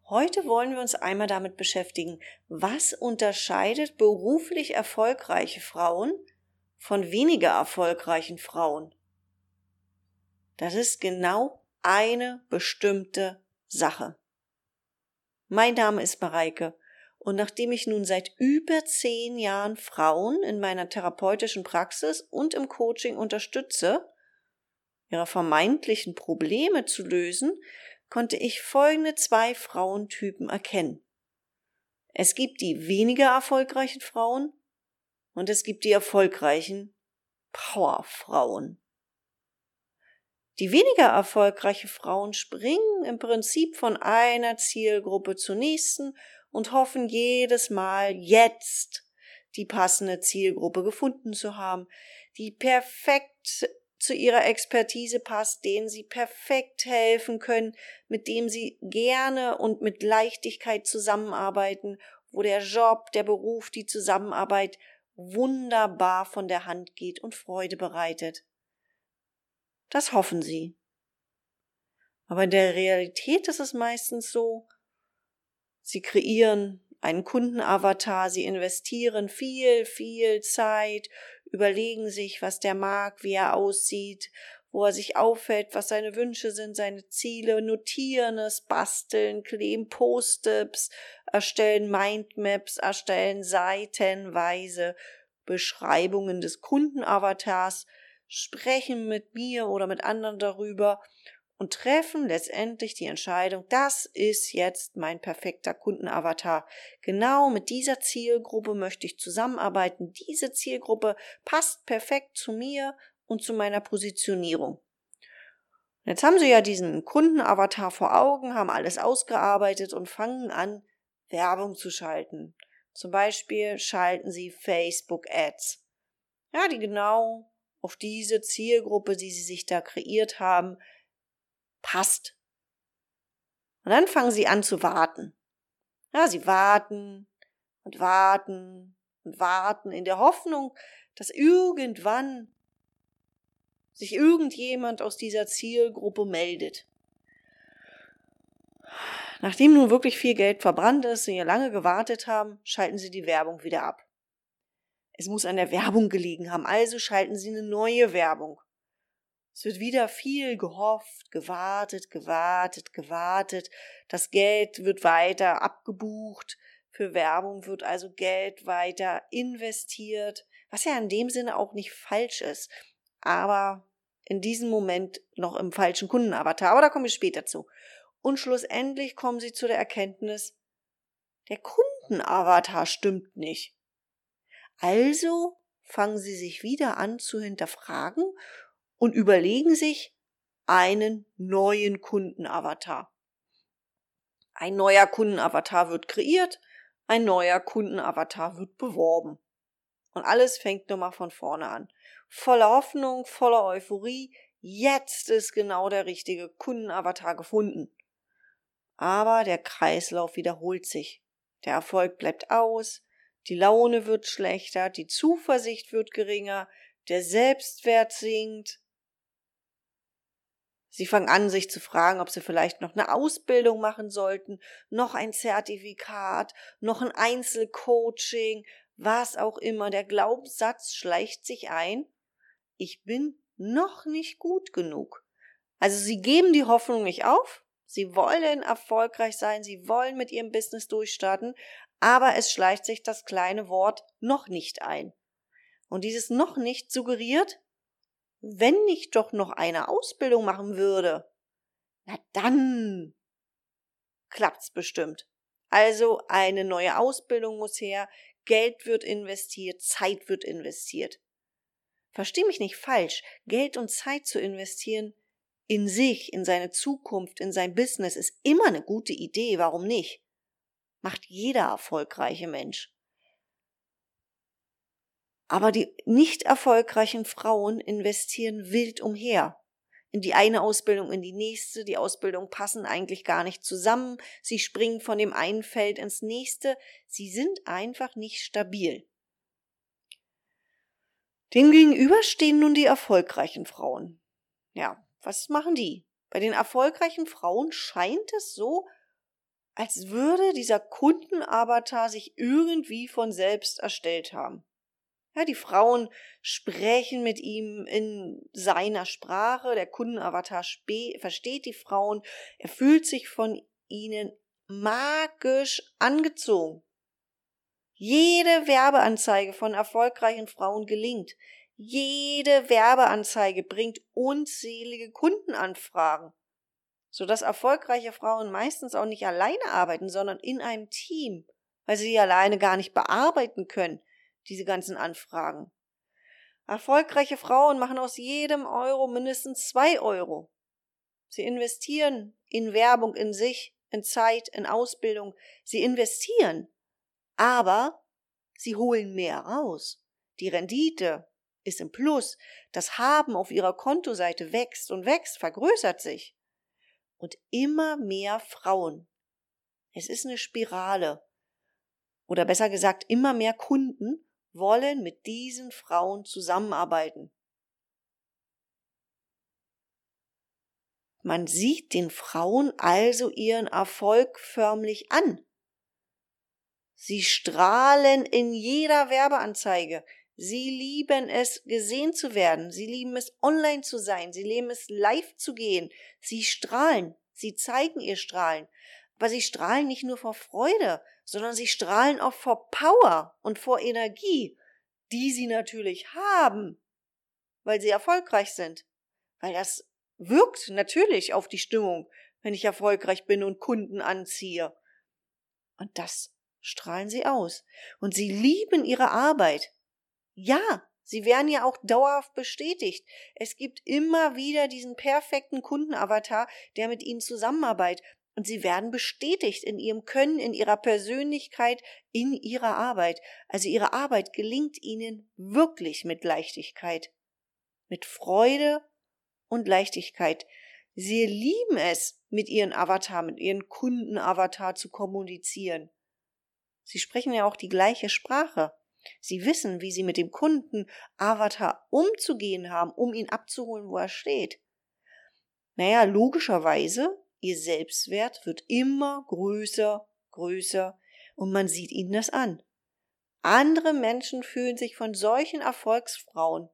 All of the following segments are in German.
Heute wollen wir uns einmal damit beschäftigen, was unterscheidet beruflich erfolgreiche Frauen von weniger erfolgreichen Frauen. Das ist genau eine bestimmte Sache. Mein Name ist Mareike und nachdem ich nun seit über 10 Jahren Frauen in meiner therapeutischen Praxis und im Coaching unterstütze, ihre vermeintlichen Probleme zu lösen, konnte ich folgende 2 Frauentypen erkennen. Es gibt die weniger erfolgreichen Frauen und es gibt die erfolgreichen Powerfrauen. Die weniger erfolgreiche Frauen springen im Prinzip von einer Zielgruppe zur nächsten und hoffen jedes Mal jetzt die passende Zielgruppe gefunden zu haben, die perfekt zu ihrer Expertise passt, denen sie perfekt helfen können, mit dem sie gerne und mit Leichtigkeit zusammenarbeiten, wo der Job, der Beruf, die Zusammenarbeit wunderbar von der Hand geht und Freude bereitet. Das hoffen sie. Aber in der Realität ist es meistens so, sie kreieren einen Kundenavatar, sie investieren viel Zeit, überlegen sich, was der mag, wie er aussieht, wo er sich auffällt, was seine Wünsche sind, seine Ziele, notieren es, basteln, kleben Post-its, erstellen Mindmaps, erstellen seitenweise Beschreibungen des Kundenavatars, sprechen mit mir oder mit anderen darüber und treffen letztendlich die Entscheidung, das ist jetzt mein perfekter Kundenavatar. Genau mit dieser Zielgruppe möchte ich zusammenarbeiten. Diese Zielgruppe passt perfekt zu mir und zu meiner Positionierung. Jetzt haben sie ja diesen Kundenavatar vor Augen, haben alles ausgearbeitet und fangen an, Werbung zu schalten. Zum Beispiel schalten sie Facebook-Ads. Ja, die genau auf diese Zielgruppe, die sie sich da kreiert haben, passt. Und dann fangen sie an zu warten. Ja, sie warten und warten und warten in der Hoffnung, dass irgendwann sich irgendjemand aus dieser Zielgruppe meldet. Nachdem nun wirklich viel Geld verbrannt ist, sie lange gewartet haben, schalten sie die Werbung wieder ab. Es muss an der Werbung gelegen haben, also schalten sie eine neue Werbung. Es wird wieder viel gehofft, gewartet. Das Geld wird weiter abgebucht. Für Werbung wird also Geld weiter investiert, was ja in dem Sinne auch nicht falsch ist, aber in diesem Moment noch im falschen Kundenavatar. Aber da komme ich später zu. Und schlussendlich kommen sie zu der Erkenntnis, der Kundenavatar stimmt nicht. Also fangen sie sich wieder an zu hinterfragen und überlegen sich einen neuen Kundenavatar. Ein neuer Kundenavatar wird kreiert, ein neuer Kundenavatar wird beworben. Und alles fängt nochmal von vorne an. Voller Hoffnung, voller Euphorie, jetzt ist genau der richtige Kundenavatar gefunden. Aber der Kreislauf wiederholt sich. Der Erfolg bleibt aus, die Laune wird schlechter, die Zuversicht wird geringer, der Selbstwert sinkt. Sie fangen an, sich zu fragen, ob sie vielleicht noch eine Ausbildung machen sollten, noch ein Zertifikat, noch ein Einzelcoaching, was auch immer. Der Glaubenssatz schleicht sich ein, ich bin noch nicht gut genug. Also sie geben die Hoffnung nicht auf, sie wollen erfolgreich sein, sie wollen mit ihrem Business durchstarten, aber es schleicht sich das kleine Wort noch nicht ein. Und dieses noch nicht suggeriert, wenn ich doch noch eine Ausbildung machen würde, na dann klappt's bestimmt. Also eine neue Ausbildung muss her, Geld wird investiert, Zeit wird investiert. Versteh mich nicht falsch, Geld und Zeit zu investieren in sich, in seine Zukunft, in sein Business ist immer eine gute Idee, warum nicht? Macht jeder erfolgreiche Mensch. Aber die nicht erfolgreichen Frauen investieren wild umher. In die eine Ausbildung, in die nächste. Die Ausbildungen passen eigentlich gar nicht zusammen. Sie springen von dem einen Feld ins nächste. Sie sind einfach nicht stabil. Demgegenüber stehen nun die erfolgreichen Frauen. Ja, was machen die? Bei den erfolgreichen Frauen scheint es so, als würde dieser Kundenavatar sich irgendwie von selbst erstellt haben. Ja, die Frauen sprechen mit ihm in seiner Sprache, der Kundenavatar versteht die Frauen, er fühlt sich von ihnen magisch angezogen. Jede Werbeanzeige von erfolgreichen Frauen gelingt. Jede Werbeanzeige bringt unzählige Kundenanfragen, sodass erfolgreiche Frauen meistens auch nicht alleine arbeiten, sondern in einem Team, weil sie alleine gar nicht bearbeiten können, diese ganzen Anfragen. Erfolgreiche Frauen machen aus jedem Euro mindestens 2 Euro. Sie investieren in Werbung, in sich, in Zeit, in Ausbildung. Sie investieren, aber sie holen mehr raus. Die Rendite ist im Plus. Das Haben auf ihrer Kontoseite wächst und wächst, vergrößert sich. Und immer mehr Frauen. Es ist eine Spirale. Oder besser gesagt, immer mehr Kunden wollen mit diesen Frauen zusammenarbeiten. Man sieht den Frauen also ihren Erfolg förmlich an. Sie strahlen in jeder Werbeanzeige. Sie lieben es, gesehen zu werden. Sie lieben es, online zu sein. Sie lieben es, live zu gehen. Sie strahlen. Sie zeigen ihr Strahlen. Aber sie strahlen nicht nur vor Freude, sondern sie strahlen auch vor Power und vor Energie, die sie natürlich haben, weil sie erfolgreich sind. Weil das wirkt natürlich auf die Stimmung, wenn ich erfolgreich bin und Kunden anziehe. Und das strahlen sie aus. Und sie lieben ihre Arbeit. Ja, sie werden ja auch dauerhaft bestätigt. Es gibt immer wieder diesen perfekten Kundenavatar, der mit ihnen zusammenarbeitet. Und sie werden bestätigt in ihrem Können, in ihrer Persönlichkeit, in ihrer Arbeit. Also ihre Arbeit gelingt ihnen wirklich mit Leichtigkeit, mit Freude und Leichtigkeit. Sie lieben es, mit ihren Avatar, mit ihren Kundenavatar zu kommunizieren. Sie sprechen ja auch die gleiche Sprache. Sie wissen, wie sie mit dem Kundenavatar umzugehen haben, um ihn abzuholen, wo er steht. Naja, logischerweise, ihr Selbstwert wird immer größer, größer und man sieht ihnen das an. Andere Menschen fühlen sich von solchen Erfolgsfrauen,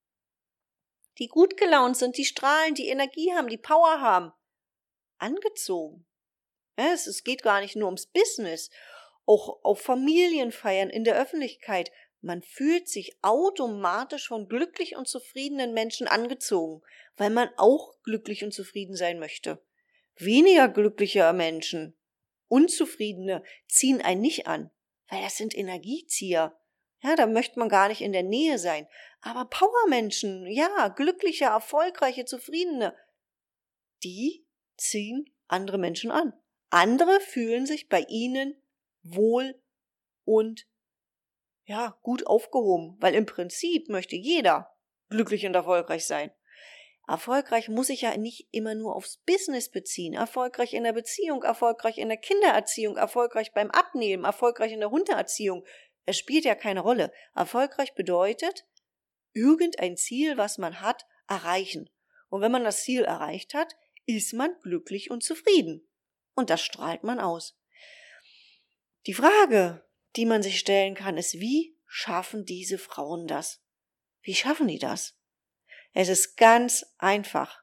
die gut gelaunt sind, die strahlen, die Energie haben, die Power haben, angezogen. Ja, es geht gar nicht nur ums Business, auch auf Familienfeiern in der Öffentlichkeit. Man fühlt sich automatisch von glücklich und zufriedenen Menschen angezogen, weil man auch glücklich und zufrieden sein möchte. Weniger glückliche Menschen, Unzufriedene, ziehen einen nicht an, weil das sind Energiezieher. Ja, da möchte man gar nicht in der Nähe sein. Aber Powermenschen, ja, glückliche, erfolgreiche, zufriedene, die ziehen andere Menschen an. Andere fühlen sich bei ihnen wohl und ja, gut aufgehoben, weil im Prinzip möchte jeder glücklich und erfolgreich sein. Erfolgreich muss sich ja nicht immer nur aufs Business beziehen. Erfolgreich in der Beziehung, erfolgreich in der Kindererziehung, erfolgreich beim Abnehmen, erfolgreich in der Hundeerziehung. Es spielt ja keine Rolle. Erfolgreich bedeutet, irgendein Ziel, was man hat, erreichen. Und wenn man das Ziel erreicht hat, ist man glücklich und zufrieden. Und das strahlt man aus. Die Frage, die man sich stellen kann, ist, wie schaffen diese Frauen das? Wie schaffen die das? Es ist ganz einfach.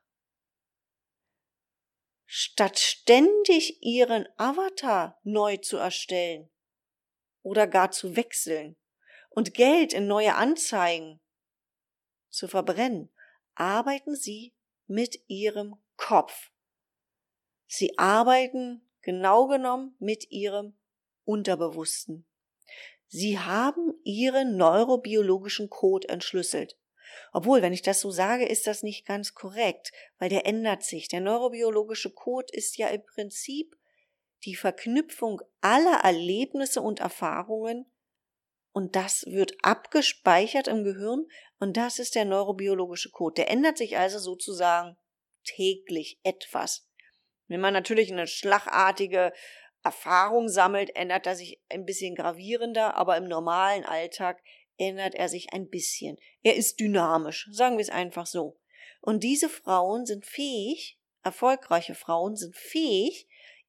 Statt ständig ihren Avatar neu zu erstellen oder gar zu wechseln und Geld in neue Anzeigen zu verbrennen, arbeiten sie mit ihrem Kopf. Sie arbeiten genau genommen mit ihrem Unterbewussten. Sie haben ihren neurobiologischen Code entschlüsselt. Obwohl, wenn ich das so sage, ist das nicht ganz korrekt, weil der ändert sich. Der neurobiologische Code ist ja im Prinzip die Verknüpfung aller Erlebnisse und Erfahrungen und das wird abgespeichert im Gehirn und das ist der neurobiologische Code. Der ändert sich also sozusagen täglich etwas. Wenn man natürlich eine schlagartige Erfahrung sammelt, ändert er sich ein bisschen gravierender, aber im normalen Alltag ändert er sich ein bisschen. Er ist dynamisch, sagen wir es einfach so. Und diese Frauen sind fähig, erfolgreiche Frauen sind fähig,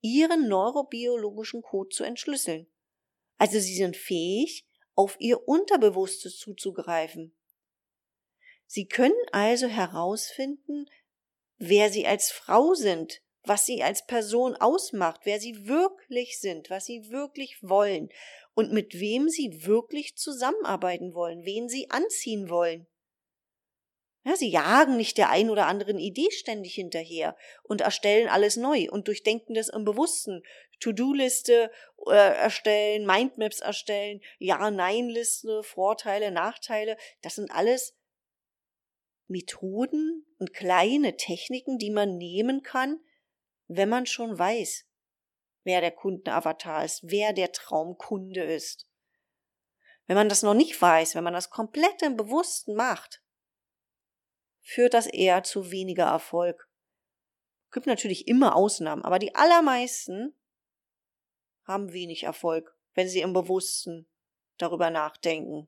ihren neurobiologischen Code zu entschlüsseln. Also sie sind fähig, auf ihr Unterbewusstes zuzugreifen. Sie können also herausfinden, wer sie als Frau sind, was sie als Person ausmacht, wer sie wirklich sind, was sie wirklich wollen und mit wem sie wirklich zusammenarbeiten wollen, wen sie anziehen wollen. Ja, sie jagen nicht der ein oder anderen Idee ständig hinterher und erstellen alles neu und durchdenken das im Bewussten. To-Do-Liste erstellen, Mindmaps erstellen, Ja-Nein-Liste, Vorteile, Nachteile, das sind alles Methoden und kleine Techniken, die man nehmen kann, wenn man schon weiß, wer der Kundenavatar ist, wer der Traumkunde ist. Wenn man das noch nicht weiß, wenn man das komplett im Bewussten macht, führt das eher zu weniger Erfolg. Es gibt natürlich immer Ausnahmen, aber die allermeisten haben wenig Erfolg, wenn sie im Bewussten darüber nachdenken.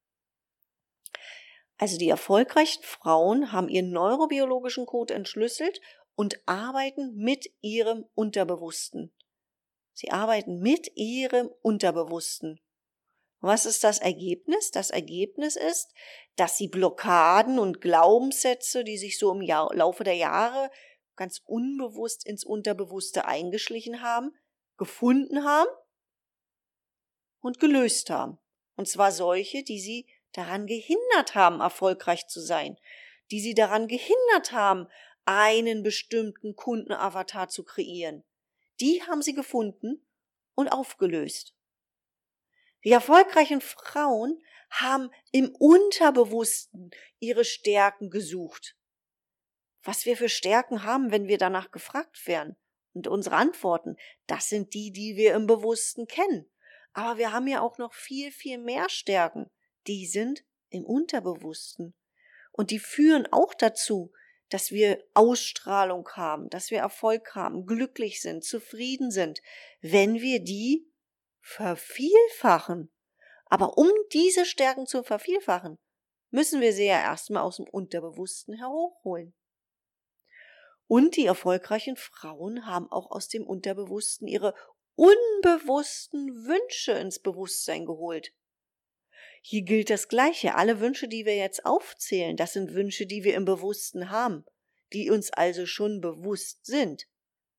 Also die erfolgreichen Frauen haben ihren neurobiologischen Code entschlüsselt und arbeiten mit ihrem Unterbewussten. Sie arbeiten mit ihrem Unterbewussten. Was ist das Ergebnis? Das Ergebnis ist, dass sie Blockaden und Glaubenssätze, die sich so im Laufe der Jahre ganz unbewusst ins Unterbewusste eingeschlichen haben, gefunden haben und gelöst haben. Und zwar solche, die sie daran gehindert haben, erfolgreich zu sein, die sie daran gehindert haben, einen bestimmten Kundenavatar zu kreieren. Die haben sie gefunden und aufgelöst. Die erfolgreichen Frauen haben im Unterbewussten ihre Stärken gesucht. Was wir für Stärken haben, wenn wir danach gefragt werden. Und unsere Antworten, das sind die, die wir im Bewussten kennen. Aber wir haben ja auch noch viel, viel mehr Stärken. Die sind im Unterbewussten. Und die führen auch dazu, dass wir Ausstrahlung haben, dass wir Erfolg haben, glücklich sind, zufrieden sind, wenn wir die vervielfachen. Aber um diese Stärken zu vervielfachen, müssen wir sie ja erstmal aus dem Unterbewussten hervorholen. Und die erfolgreichen Frauen haben auch aus dem Unterbewussten ihre unbewussten Wünsche ins Bewusstsein geholt. Hier gilt das Gleiche. Alle Wünsche, die wir jetzt aufzählen, das sind Wünsche, die wir im Bewussten haben, die uns also schon bewusst sind.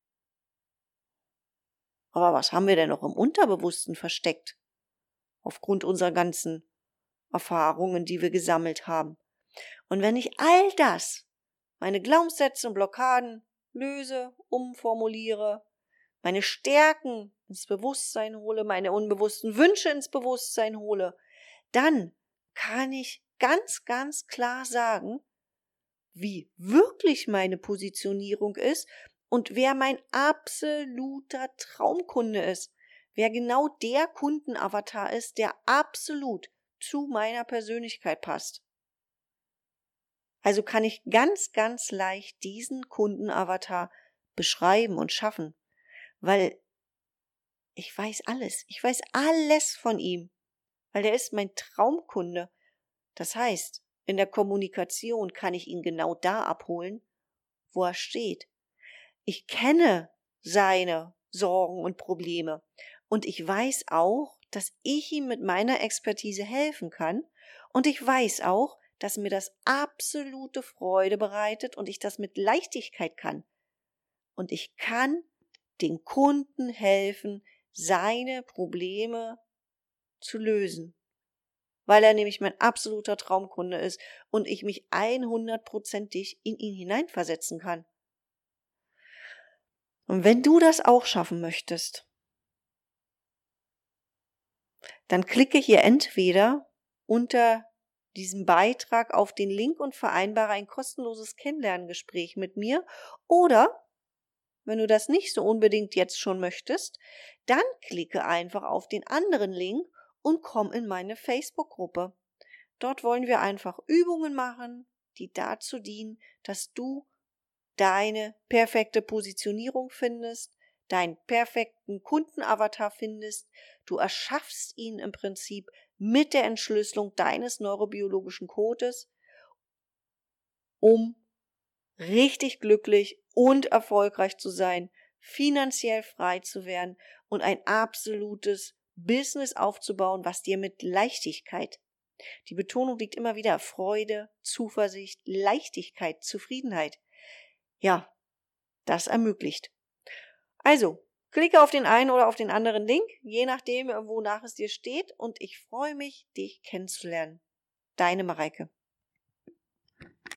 Aber was haben wir denn noch im Unterbewussten versteckt? Aufgrund unserer ganzen Erfahrungen, die wir gesammelt haben. Und wenn ich all das, meine Glaubenssätze und Blockaden löse, umformuliere, meine Stärken ins Bewusstsein hole, meine unbewussten Wünsche ins Bewusstsein hole, dann kann ich ganz, ganz klar sagen, wie wirklich meine Positionierung ist und wer mein absoluter Traumkunde ist, wer genau der Kundenavatar ist, der absolut zu meiner Persönlichkeit passt. Also kann ich ganz, ganz leicht diesen Kundenavatar beschreiben und schaffen, weil ich weiß alles von ihm, weil der ist mein Traumkunde. Das heißt, in der Kommunikation kann ich ihn genau da abholen, wo er steht. Ich kenne seine Sorgen und Probleme und ich weiß auch, dass ich ihm mit meiner Expertise helfen kann und ich weiß auch, dass mir das absolute Freude bereitet und ich das mit Leichtigkeit kann. Und ich kann den Kunden helfen, seine Probleme zu lösen, weil er nämlich mein absoluter Traumkunde ist und ich mich 100%ig in ihn hineinversetzen kann. Und wenn du das auch schaffen möchtest, dann klicke hier entweder unter diesem Beitrag auf den Link und vereinbare ein kostenloses Kennenlerngespräch mit mir oder, wenn du das nicht so unbedingt jetzt schon möchtest, dann klicke einfach auf den anderen Link und komm in meine Facebook-Gruppe. Dort wollen wir einfach Übungen machen, die dazu dienen, dass du deine perfekte Positionierung findest, deinen perfekten Kundenavatar findest. Du erschaffst ihn im Prinzip mit der Entschlüsselung deines neurobiologischen Codes, um richtig glücklich und erfolgreich zu sein, finanziell frei zu werden und ein absolutes Business aufzubauen, was dir mit Leichtigkeit, die Betonung liegt immer wieder auf Freude, Zuversicht, Leichtigkeit, Zufriedenheit, ja, das ermöglicht. Also, klicke auf den einen oder auf den anderen Link, je nachdem, wonach es dir steht, und ich freue mich, dich kennenzulernen. Deine Mareike.